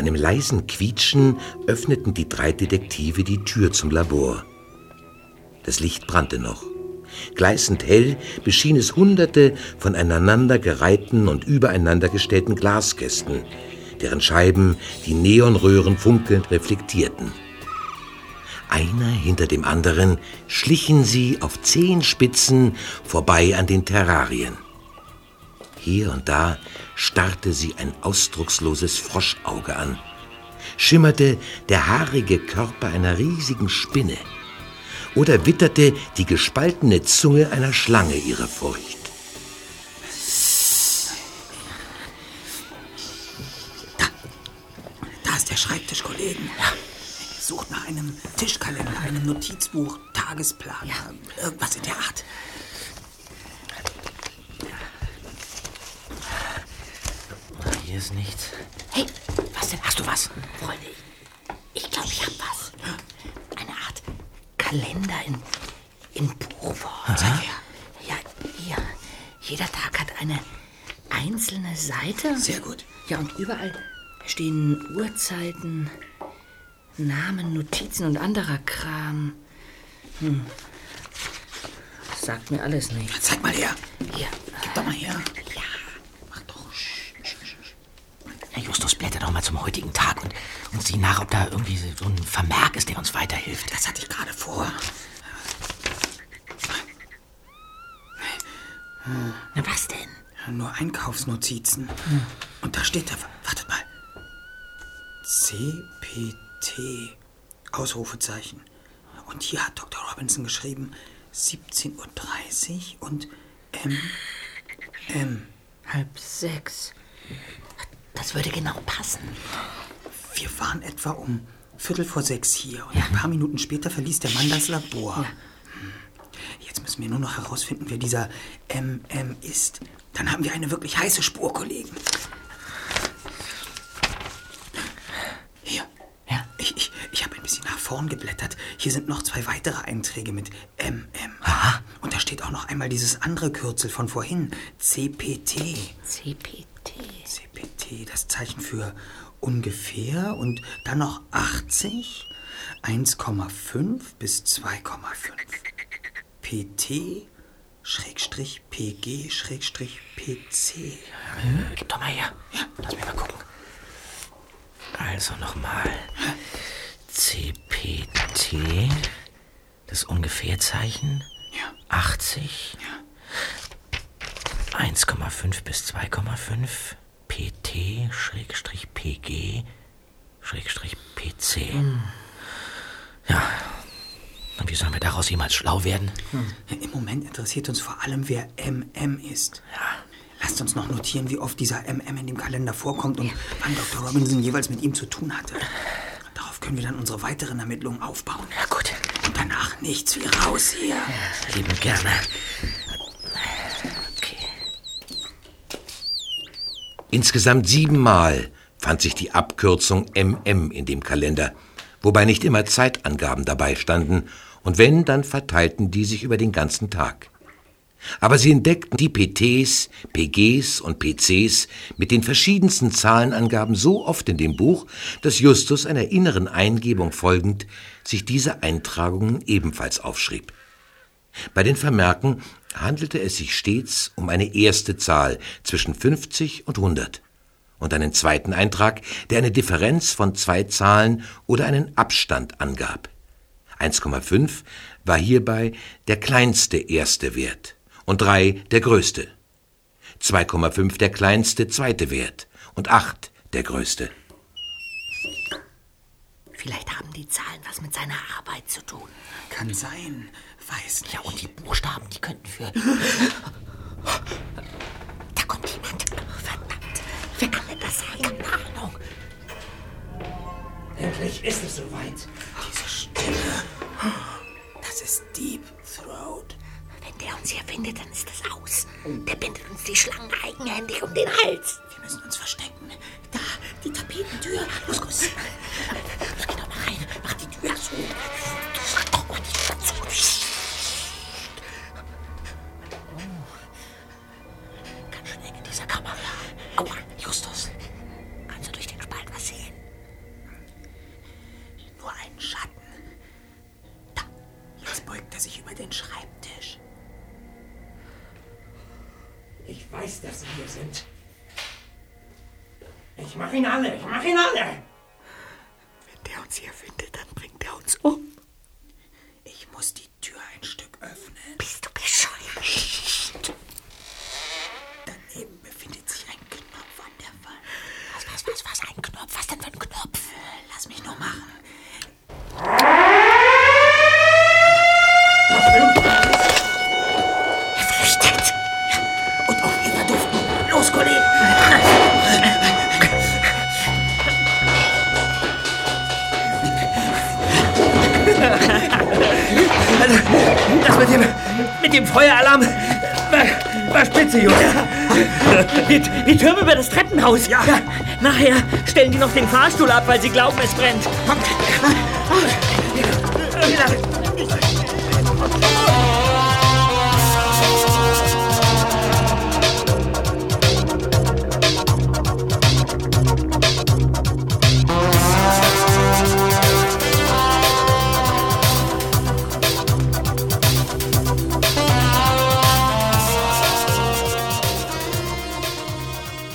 einem leisen Quietschen öffneten die 3 Detektive die Tür zum Labor. Das Licht brannte noch. Gleißend hell beschien es Hunderte von aneinander gereihten und übereinander gestellten Glaskästen, deren Scheiben die Neonröhren funkelnd reflektierten. Einer hinter dem anderen schlichen sie auf Zehenspitzen vorbei an den Terrarien. Hier und da starrte sie ein ausdrucksloses Froschauge an. Schimmerte der haarige Körper einer riesigen Spinne oder witterte die gespaltene Zunge einer Schlange ihre Furcht. Da ist der Schreibtisch, Kollegen. Ja. Sucht nach einem Tischkalender, einem Notizbuch, Tagesplan, irgendwas in der Art. Hier ist nichts. Hey, was denn? Hast du was? Freunde, ich glaube, ich habe was. Eine Art Kalender in Buchform. Zeig her. Ja, hier. Jeder Tag hat eine einzelne Seite. Sehr gut. Ja, und überall stehen Uhrzeiten, Namen, Notizen und anderer Kram. Sagt mir alles nicht. Zeig mal her. Hier. Gib doch mal her. Ja. Mach doch. Herr Justus, blätter doch mal zum heutigen Tag und sieh nach, ob da irgendwie so ein Vermerk ist, der uns weiterhilft. Das hatte ich gerade vor. Na, was denn? Nur Einkaufsnotizen. Und da steht da, wartet mal. CPT, Ausrufezeichen. Und hier hat Dr. Robinson geschrieben 17:30 Uhr und M. 5:30. Das würde genau passen. Wir waren etwa um 5:45 hier und ein paar Minuten später verließ der Mann das Labor. Ja. Jetzt müssen wir nur noch herausfinden, wer dieser MM ist. Dann haben wir eine wirklich heiße Spur, Kollegen. Hier. Ja. Ich habe ein bisschen nach vorn geblättert. Hier sind noch 2 weitere Einträge mit MM. Aha. Und da steht auch noch einmal dieses andere Kürzel von vorhin. CPT. CPT, das Zeichen für ungefähr. Und dann noch 80, 1,5 bis 2,5. PT, Schrägstrich, PG, Schrägstrich, PC. Gib doch mal her. Ja. Lass mich mal gucken. Also nochmal. CPT, das Ungefährzeichen. Ja. 80. Ja. 1,5 bis 2,5. PT, Schrägstrich, PG, Schrägstrich, PC. Ja. Und wie sollen wir daraus jemals schlau werden? Im Moment interessiert uns vor allem, wer MM ist. Ja. Lasst uns noch notieren, wie oft dieser MM in dem Kalender vorkommt und wann Dr. Robinson jeweils mit ihm zu tun hatte. Darauf können wir dann unsere weiteren Ermittlungen aufbauen. Ja, gut. Und danach nichts wie raus hier. Ja, liebend gerne. Okay. Insgesamt 7 Mal fand sich die Abkürzung MM in dem Kalender, wobei nicht immer Zeitangaben dabei standen, und wenn, dann verteilten die sich über den ganzen Tag. Aber sie entdeckten die PTs, PGs und PCs mit den verschiedensten Zahlenangaben so oft in dem Buch, dass Justus einer inneren Eingebung folgend sich diese Eintragungen ebenfalls aufschrieb. Bei den Vermerken handelte es sich stets um eine erste Zahl zwischen 50 und 100 und einen zweiten Eintrag, der eine Differenz von 2 Zahlen oder einen Abstand angab. 1,5 war hierbei der kleinste erste Wert und 3 der größte. 2,5 der kleinste zweite Wert und 8 der größte. Vielleicht haben die Zahlen was mit seiner Arbeit zu tun. Kann sein. Weiß nicht. Ja, und die Buchstaben, die könnten für... Da kommt jemand. Verdammt. Wer kann denn das sein? Keine Ahnung. Endlich ist es soweit. Diese Stimme. Das ist Deep Throat. Wenn der uns hier findet, dann ist das aus. Der bindet uns die Schlangen eigenhändig um den Hals. Wir müssen uns verstecken. Da, die Tapetentür. Los, Guss. Geh doch mal rein. Mach die Tür zu. Sag doch mal die Tür zu. Ganz schön eng in dieser Kammer. Aua, Justus. Kannst du durch den Spalt was sehen? Ich weiß, dass Sie hier sind. Ich mach ihn alle. Wenn der uns hier findet, dann bringt er uns um. Ich muss die Tür ein Stück öffnen. Bist du bescheuert? Daneben befindet sich ein Knopf an der Wand. Was? Ein Knopf? Was denn für ein Knopf? Lass mich nur machen. Er flüchtet. Und auch wir verduften. Los, Kollegen. Das mit dem Feueralarm war spitze, Jungs. Wir türmen über das Treppenhaus. Ja. Nachher stellen die noch den Fahrstuhl ab, weil sie glauben, es brennt. Kommt.